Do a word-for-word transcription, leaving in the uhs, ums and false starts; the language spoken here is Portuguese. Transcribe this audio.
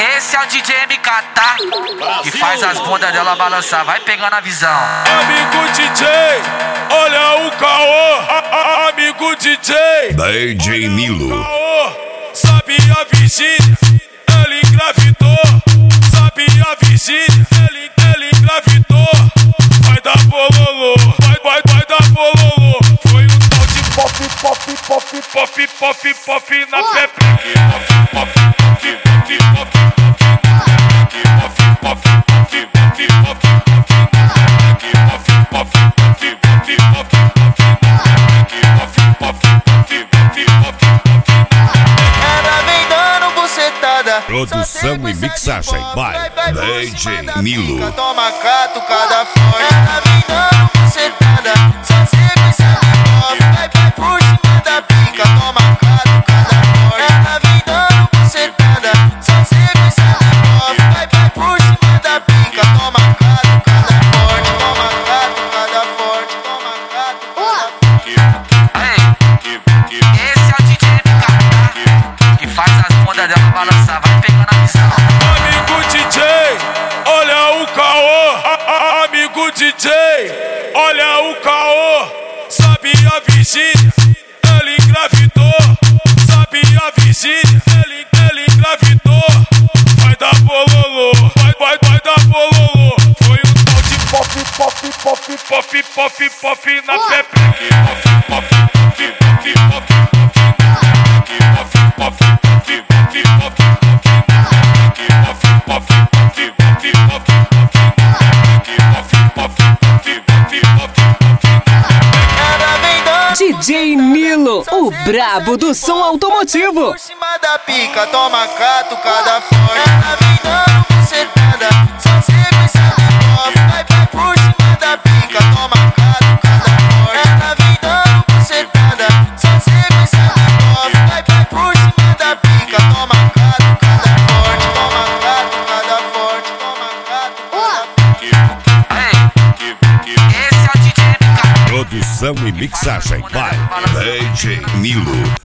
Esse é o D J M K, tá? Que faz as bundas dela balançar, vai pegando a visão. Amigo D J, olha o caô. A, a, amigo D J, D J Nilo. Sabe a Virgínia, ela engravidou. Sabe a Virgínia, ela, ela engravidou. Vai dar bololô, vai, vai, vai dar bololô. Foi um tal de pop, pop, pop, pop, pop, pop na pepe. Pop, pop, pop, pop, pop. Produção e mixagem by D J Nilo. Toma catucada forte. Ela vem dando bucetada, só sequência de pop. Vai, vai por cima da pica, toma catucada forte. Ela vem dando bucetada, só sequência de pop. Vai, vai por cima da pica, toma catucada forte. Toma catucada forte, toma catucada forte. Esse é o D J M K, tá? Que faz as bundas dela balançar, vai pegando a visão. Amigo D J, olha o caô. A, a, amigo D J, olha o caô. Sabe a Virgínia, ela engravidou. Sabe a Virgínia, ela, ela engravidou. Vai dar bololô, vai, vai, vai dar bololô. Foi um tal de pop, pop, pop, pop, pop, pop na pepe. Pop, pop, pop, pop, pop. D J Nilo, o brabo do som automotivo. Por cima da pica, toma catucada forte. Ela vem dando bucetada, só sequência de pop. Vai, vai por cima da pica, toma catucada forte. Ela vem dando bucetada, só sequência de pop. Vai, vai por cima da pica, toma catucada forte. Toma catucada forte, toma catucada forte. Esse é o D J M K. Produção e mixagem by D J Nilo.